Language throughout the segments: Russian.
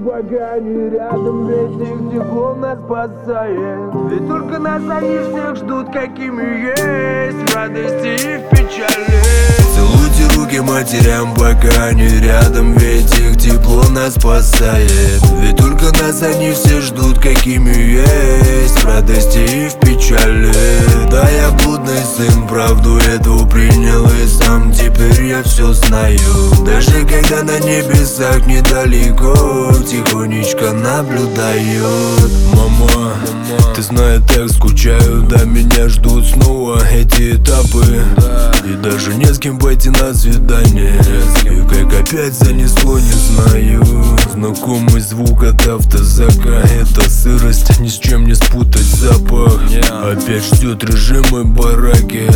пока они рядом, ведь их тепло нас спасает. Ведь только нас они всех ждут, какими есть, в радости и в печали. Целуйте руки матерям, пока они рядом, ведь их тепло нас спасает. Ведь только нас они все ждут, какими есть, в радости и в печали. Да, я блудный сын, правду эту принял и сам теперь я все знаю. Даже когда на небесах недалеко тихонечко наблюдают. Мама, ты знаешь, так скучаю, да меня ждут снова эти этапы. И даже не с кем пойти на свидание. И как опять занесло, не знаю. Знакомый звук от автозака, это сырость, ни с чем не спутать запах. Опять ждет режим и бараки.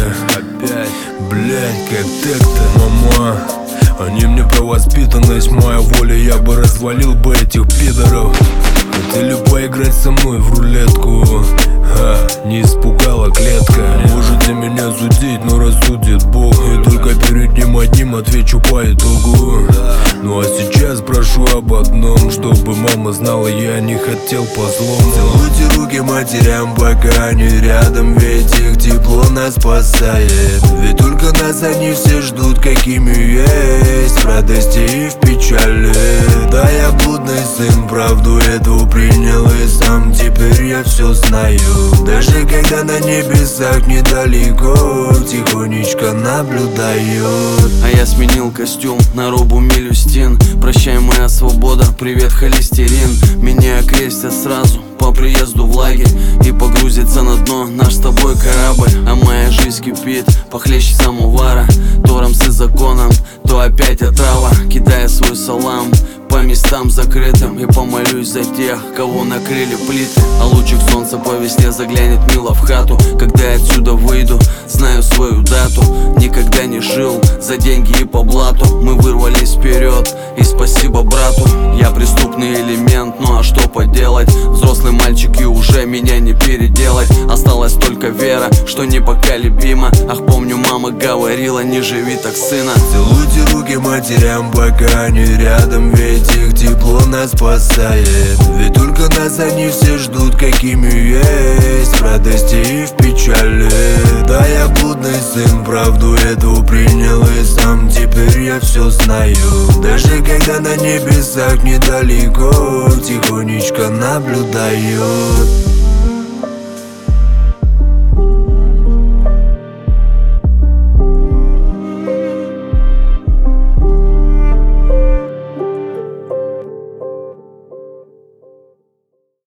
Блять, как так-то, мама? Они мне про воспитанность, моя воля, я бы развалил бы этих пидоров. Хотели поиграть со мной в рулетку, не испугала клетка. Можете меня судить, но рассудит Бог. И только перед ним одним отвечу по итогу. Ну а сейчас прошу об одном, чтобы мама знала, я не хотел по злому. Целуйте руки матерям, пока они рядом, ведь их тепло нас спасает. Ведь только нас они все ждут, какими есть, в радости и в печали. Да, я блудный сын, правду эту принял и сам теперь я все знаю. Даже когда на небесах недалеко тихонечко наблюдают. А я сменил костюм на робу Мелюстин. Прощай, моя свобода, привет, холестерин. Меня окрестят сразу по приезду в лагерь и погрузится на дно наш с тобой корабль. А моя жизнь кипит похлеще самовара. То рамсы законом, то опять отрава. Кидая свой салам по местам закрытым и помолюсь за тех, кого накрыли плиты. А лучик солнца по весне заглянет мило в хату. Когда я отсюда выйду, знаю свою дату. Никогда не жил за деньги и по блату. Мы вырвались вперед, и спасибо брату. Я преступный элемент, ну а что поделать? Взрослый мальчик и уже меня не переделать. Осталась только вера, что непоколебима. Ах, помню, мама говорила, не живи так, сына. Целуйте руки матерям, пока они рядом, ведь их тепло нас спасает. Ведь только нас они все ждут, какими есть, в радости и в печали. Да, я блудный сын, правду эту принял и сам теперь я все знаю. Даже когда на небесах недалеко тихонечко наблюдают.